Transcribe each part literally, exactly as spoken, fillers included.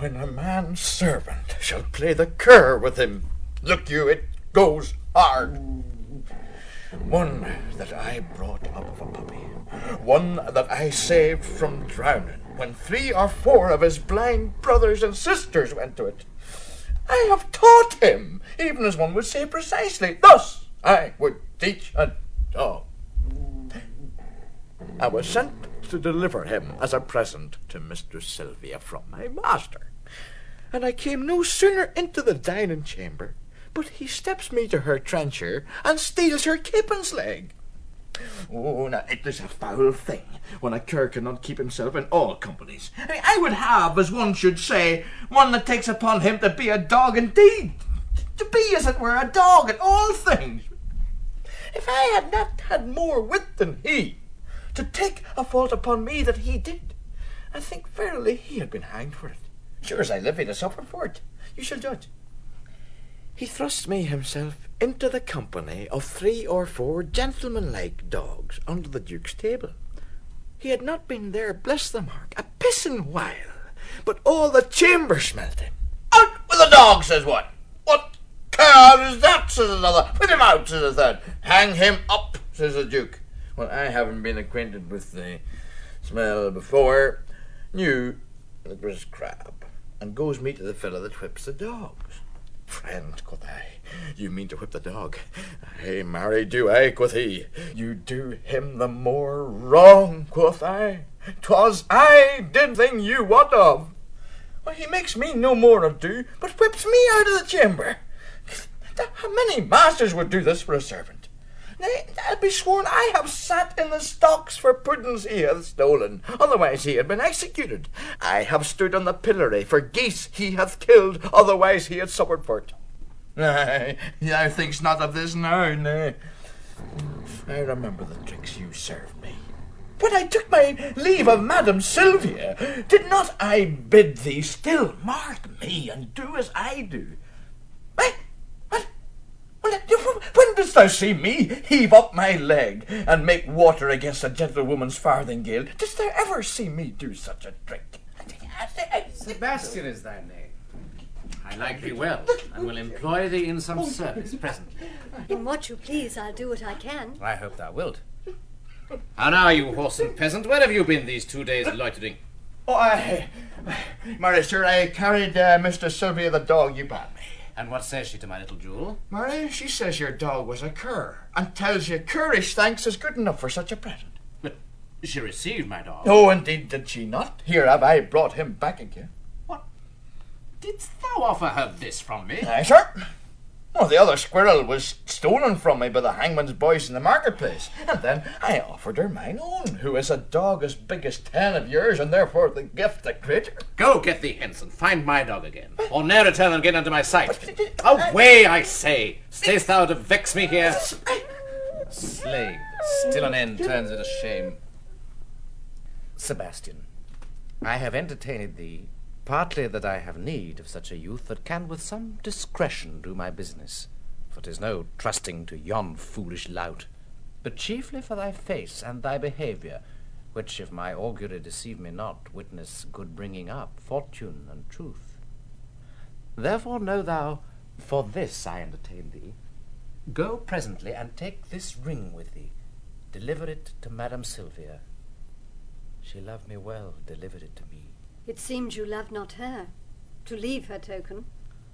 when a man's servant shall play the cur with him, look you, it goes hard. One that I brought up of a puppy, one that I saved from drowning when three or four of his blind brothers and sisters went to it. I have taught him, even as one would say precisely, thus I would teach a dog. I was sent to deliver him as a present to Mistress Sylvia from my master, and I came no sooner into the dining chamber but he steps me to her trencher and steals her capons leg. Oh, now it is a foul thing when a cur cannot keep himself in all companies. I, mean, I would have, as one should say, one that takes upon him to be a dog indeed, to be, as it were, a dog in all things. If I had not had more wit than he, to take a fault upon me that he did, I think verily he had been hanged for it. Sure as I live, he'd have suffered for it. You shall judge. He thrust me himself into the company of three or four gentlemanlike dogs under the Duke's table. He had not been there, bless the mark, a pissing while, but all the chamber smelt him. Out with the dog, says one. What cur is that, says another. Put him out, says a third. Hang him up, says the Duke. Well, I haven't been acquainted with the smell before, knew it was crab, and goes me to the fellow that whips the dogs. Friend, quoth I, you mean to whip the dog? Ay, marry do I, quoth he. You do him the more wrong, quoth I. 'Twas I did thing you wot of. Well, he makes me no more ado, but whips me out of the chamber. How many masters would do this for a servant? Nay, I'll be sworn I have sat in the stocks for puddings he hath stolen, otherwise he had been executed. I have stood on the pillory for geese he hath killed, otherwise he had suffered for it. Nay, thou thinkst not of this now, nay. I remember the tricks you served me. When I took my leave of Madam Sylvia, did not I bid thee still mark me and do as I do? Eh? When didst thou see me heave up my leg and make water against a gentlewoman's farthingale? Didst thou ever see me do such a trick? Sebastian is thy name. I like thee well, and will employ thee in some service presently. In what you please, I'll do what I can. I hope thou wilt. How now, you whoreson peasant? Where have you been these two days loitering? Oh, I... Marry, sir, I carried uh, Mistress Sylvia the dog you bought me. And what says she to my little jewel? Mary, she says your dog was a cur, and tells you currish thanks is good enough for such a present. But she received my dog. Oh, indeed did she not. Here have I brought him back again. What? Didst thou offer her this from me? Aye, sir. Well, the other squirrel was stolen from me by the hangman's boys in the marketplace, and then I offered her mine own, who is a dog as big as ten of yours, and therefore the gift the creature. Go get thee hence, and find my dog again, or ne'er return again unto my sight. Away, I say! Stayst thou to vex me here? Slave, still an end turns it a shame. Sebastian, I have entertained thee partly that I have need of such a youth that can with some discretion do my business, for 'tis no trusting to yon foolish lout, but chiefly for thy face and thy behaviour, which, if my augury deceive me not, witness good bringing up, fortune, and truth. Therefore know thou, for this I entertain thee, go presently and take this ring with thee, deliver it to Madam Sylvia. She loved me well, delivered it to me. It seemed you loved not her, to leave her token.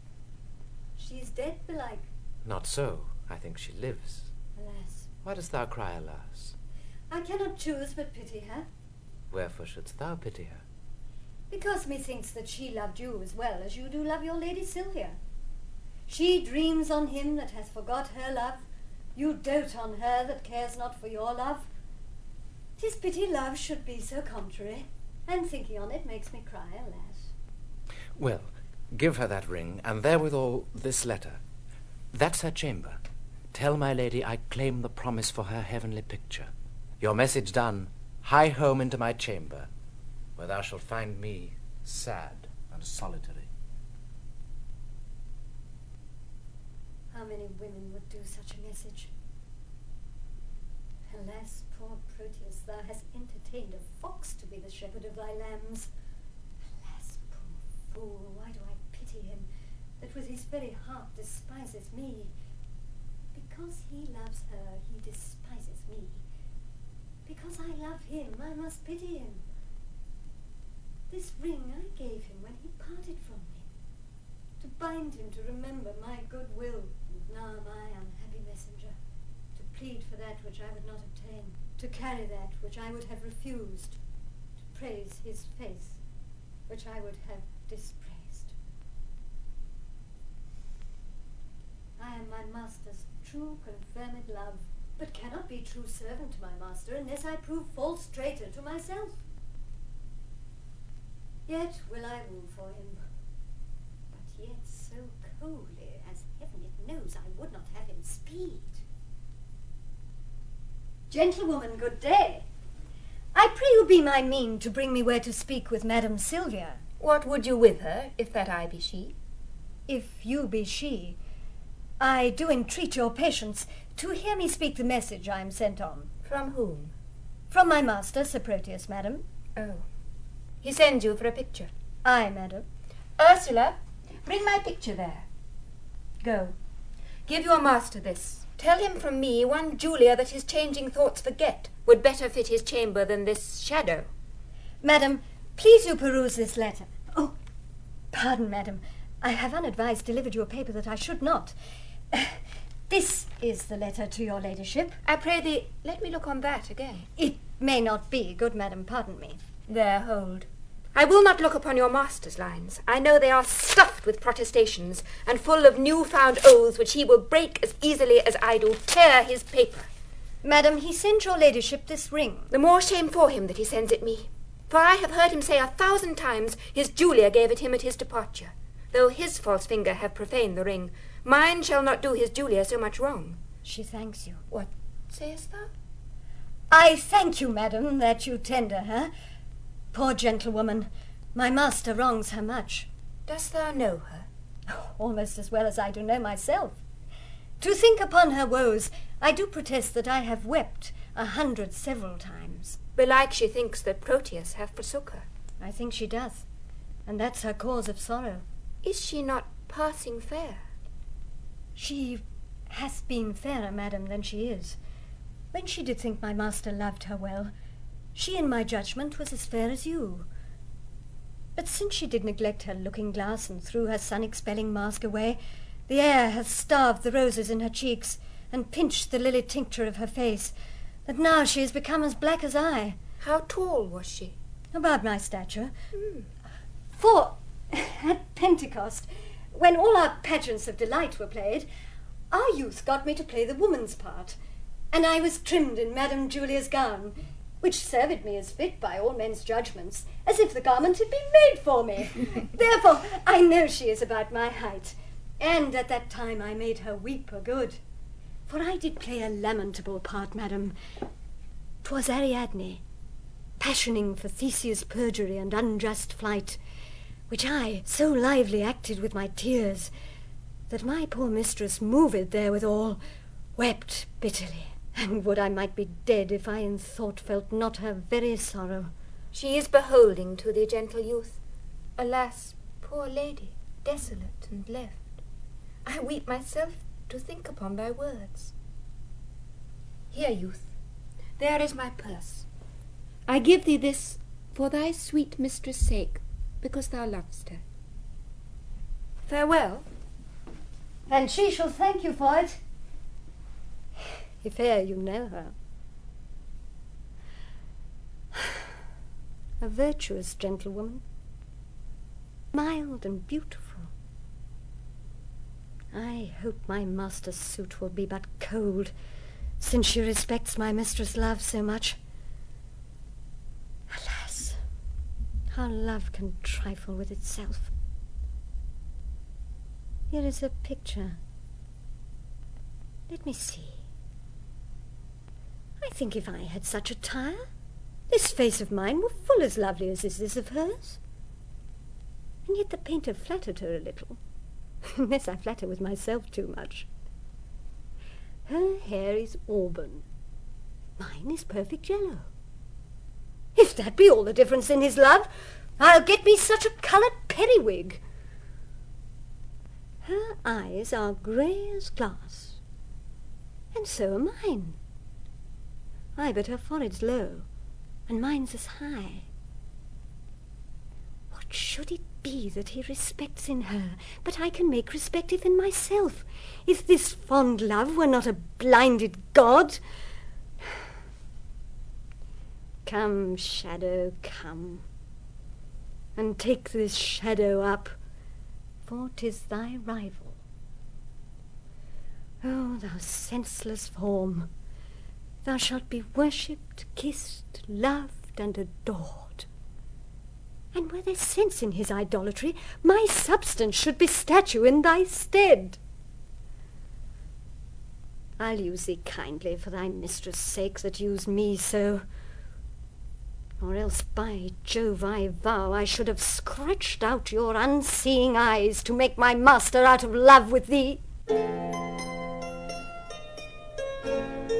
She's dead, belike. Not so. I think she lives. Alas. Why dost thou cry alas? I cannot choose but pity her. Wherefore shouldst thou pity her? Because methinks that she loved you as well as you do love your Lady Sylvia. She dreams on him that hath forgot her love. You dote on her that cares not for your love. 'Tis pity love should be so contrary. And thinking on it makes me cry, alas. Well, give her that ring, and therewithal this letter. That's her chamber. Tell my lady I claim the promise for her heavenly picture. Your message done, hie home into my chamber, where thou shalt find me sad and solitary. How many women would do such a message? Alas, poor Proteus, thou hast entertained a fox to be the shepherd of thy lambs. Alas, poor fool, why do I pity him, that with his very heart despises me? Because he loves her, he despises me. Because I love him, I must pity him. This ring I gave him when he parted from me, to bind him to remember my goodwill, and now my unhappy messenger, to plead for that which I would not obtain, to carry that which I would have refused, to praise his face, which I would have dispraised. I am my master's true confirmed love, but cannot be true servant to my master unless I prove false traitor to myself. Yet will I woo for him, but yet so coldly, as heaven it knows I would not have him speed. Gentlewoman, good day. I pray you be my mean to bring me where to speak with Madam Sylvia. What would you with her, if that I be she? If you be she, I do entreat your patience to hear me speak the message I am sent on. From whom? From my master, Sir Proteus, madam. Oh. He sends you for a picture. Aye, madam. Ursula, bring my picture there. Go. Give your master this. Tell him from me one Julia that his changing thoughts forget would better fit his chamber than this shadow. Madam, please you peruse this letter. Oh, pardon, madam. I have unadvised delivered you a paper that I should not. Uh, this is the letter to your ladyship. I pray thee, let me look on that again. It may not be, good madam, pardon me. There, hold. I will not look upon your master's lines. I know they are stuffed with protestations, and full of new-found oaths which he will break as easily as I do tear his paper. Madam, he sent your ladyship this ring. The more shame for him that he sends it me. For I have heard him say a thousand times his Julia gave it him at his departure. Though his false finger have profaned the ring, mine shall not do his Julia so much wrong. She thanks you. What sayest thou? I thank you, madam, that you tender her. Poor gentlewoman, my master wrongs her much. Dost thou know her? Oh, almost as well as I do know myself. To think upon her woes, I do protest that I have wept a hundred several times. Belike she thinks that Proteus hath forsook her. I think she doth, and that's her cause of sorrow. Is she not passing fair? She hath been fairer, madam, than she is. When she did think my master loved her well, she in my judgment was as fair as you. But since she did neglect her looking-glass and threw her sun-expelling mask away, the air hath starved the roses in her cheeks and pinched the lily tincture of her face, that now she is become as black as I. How tall was she? About my stature. Mm. For at Pentecost, when all our pageants of delight were played, our youth got me to play the woman's part, and I was trimmed in Madam Julia's gown, which served me as fit by all men's judgments, as if the garment had been made for me. Therefore I know she is about my height, and at that time I made her weep a good. For I did play a lamentable part, madam. 'Twas Ariadne, passioning for Theseus' perjury and unjust flight, which I so lively acted with my tears, that my poor mistress, moved therewithal, wept bitterly, and would I might be dead if I in thought felt not her very sorrow. She is beholding to thee, gentle youth. Alas, poor lady, desolate and left. I weep myself to think upon thy words. Here, youth, there is my purse. I give thee this for thy sweet mistress' sake, because thou lovest her. Farewell. And she shall thank you for it, if e'er you know her. A virtuous gentlewoman, mild and beautiful. I hope my master's suit will be but cold, since she respects my mistress' love so much. Alas, how love can trifle with itself. Here is a picture. Let me see. I think if I had such attire, this face of mine were full as lovely as is this of hers. And yet the painter flattered her a little, unless I flatter with myself too much. Her hair is auburn. Mine is perfect yellow. If that be all the difference in his love, I'll get me such a coloured periwig. Her eyes are grey as glass, and so are mine. Ay, but her forehead's low, and mine's as high. What should it be that he respects in her, but I can make respective in myself, if this fond love were not a blinded god? Come, shadow, come, and take this shadow up, for 'tis thy rival. Oh, thou senseless form, thou shalt be worshipped, kissed, loved, and adored. And were there sense in his idolatry, my substance should be statue in thy stead. I'll use thee kindly for thy mistress' sake that used me so. Or else, by Jove, I vow I should have scratched out your unseeing eyes to make my master out of love with thee.